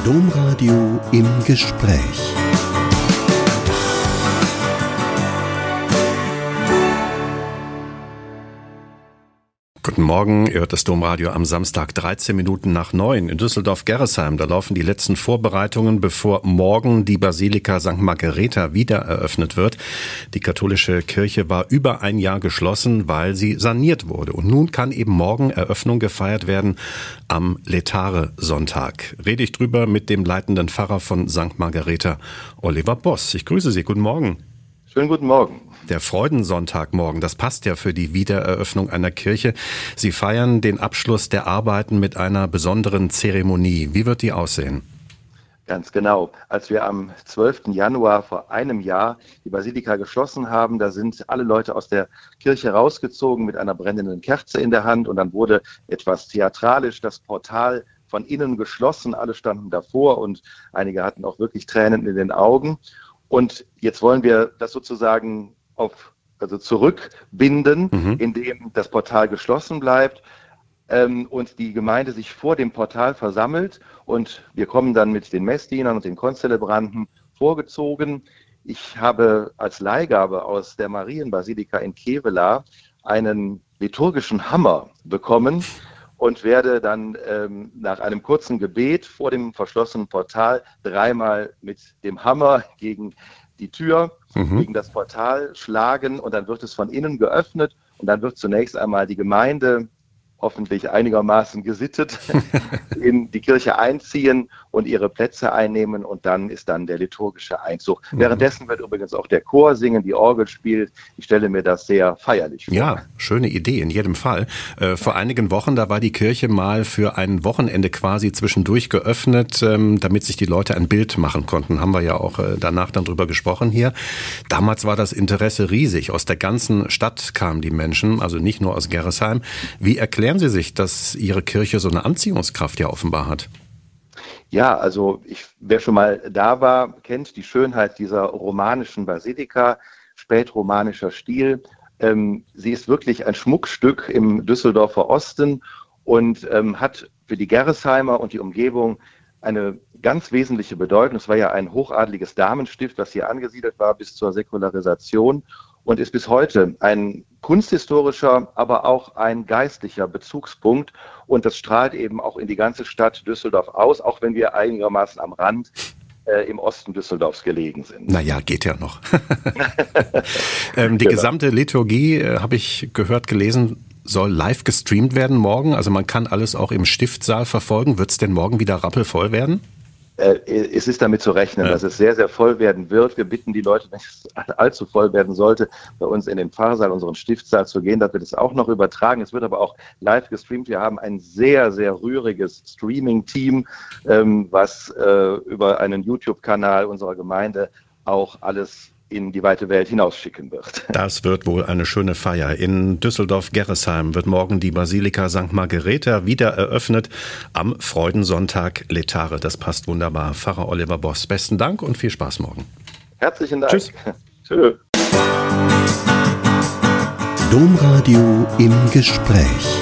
Domradio im Gespräch. Guten Morgen, ihr hört das Domradio am Samstag 13 Minuten nach 9 in Düsseldorf-Gerresheim. Da laufen die letzten Vorbereitungen, bevor morgen die Basilika St. Margaretha wieder eröffnet wird. Die katholische Kirche war über ein Jahr geschlossen, weil sie saniert wurde. Und nun kann eben morgen Eröffnung gefeiert werden am Laetare-Sonntag. Rede ich drüber mit dem leitenden Pfarrer von St. Margaretha, Oliver Boss. Ich grüße Sie, guten Morgen. Schönen guten Morgen. Der Freudensonntag morgen, das passt ja für die Wiedereröffnung einer Kirche. Sie feiern den Abschluss der Arbeiten mit einer besonderen Zeremonie. Wie wird die aussehen? Ganz genau. Als wir am 12. Januar vor einem Jahr die Basilika geschlossen haben, da sind alle Leute aus der Kirche rausgezogen mit einer brennenden Kerze in der Hand und dann wurde etwas theatralisch das Portal von innen geschlossen. Alle standen davor und einige hatten auch Tränen in den Augen. Und jetzt wollen wir das sozusagen zurückbinden, indem das Portal geschlossen bleibt und die Gemeinde sich vor dem Portal versammelt und wir kommen dann mit den Messdienern und den Konzelebranten vorgezogen. Ich habe als Leihgabe aus der Marienbasilika in Kevelaer einen liturgischen Hammer bekommen und werde dann nach einem kurzen Gebet vor dem verschlossenen Portal dreimal mit dem Hammer gegen die Tür, gegen das Portal schlagen und dann wird es von innen geöffnet und dann wird zunächst einmal die Gemeinde hoffentlich einigermaßen gesittet in die Kirche einziehen und ihre Plätze einnehmen und dann ist dann der liturgische Einzug. Währenddessen wird übrigens auch der Chor singen, die Orgel spielt. Ich stelle mir das sehr feierlich vor. Ja, schöne Idee in jedem Fall. Vor einigen Wochen, da war die Kirche mal für ein Wochenende quasi zwischendurch geöffnet, damit sich die Leute ein Bild machen konnten. Haben wir ja auch danach dann drüber gesprochen hier. Damals war das Interesse riesig. Aus der ganzen Stadt kamen die Menschen, also nicht nur aus Gerresheim. Wie erklären Sie sich, dass Ihre Kirche so eine Anziehungskraft ja offenbar hat? Ja, also wer schon mal da war, kennt die Schönheit dieser romanischen Basilika, spätromanischer Stil. Sie ist wirklich ein Schmuckstück im Düsseldorfer Osten und hat für die Gerresheimer und die Umgebung eine ganz wesentliche Bedeutung. Es war ja ein hochadliges Damenstift, was hier angesiedelt war bis zur Säkularisation und ist bis heute ein kunsthistorischer, aber auch ein geistlicher Bezugspunkt. Und das strahlt eben auch in die ganze Stadt Düsseldorf aus, auch wenn wir einigermaßen am Rand im Osten Düsseldorfs gelegen sind. Naja, geht ja noch. Die gesamte Liturgie, habe ich gehört, gelesen, soll live gestreamt werden morgen. Also man kann alles auch im Stiftsaal verfolgen. Wird es denn morgen wieder rappelvoll werden? Es ist damit zu rechnen, dass es sehr, sehr voll werden wird. Wir bitten die Leute, wenn es allzu voll werden sollte, bei uns in den Pfarrsaal, unseren Stiftssaal zu gehen. Da wird es auch noch übertragen. Es wird aber auch live gestreamt. Wir haben ein sehr, sehr rühriges Streaming-Team, was über einen YouTube-Kanal unserer Gemeinde auch alles in die weite Welt hinausschicken wird. Das wird wohl eine schöne Feier. In Düsseldorf-Gerresheim wird morgen die Basilika St. Margaretha wieder eröffnet am Freudensonntag Laetare. Das passt wunderbar. Pfarrer Oliver Boss, besten Dank und viel Spaß morgen. Herzlichen Dank. Tschüss. Tschö. Domradio im Gespräch.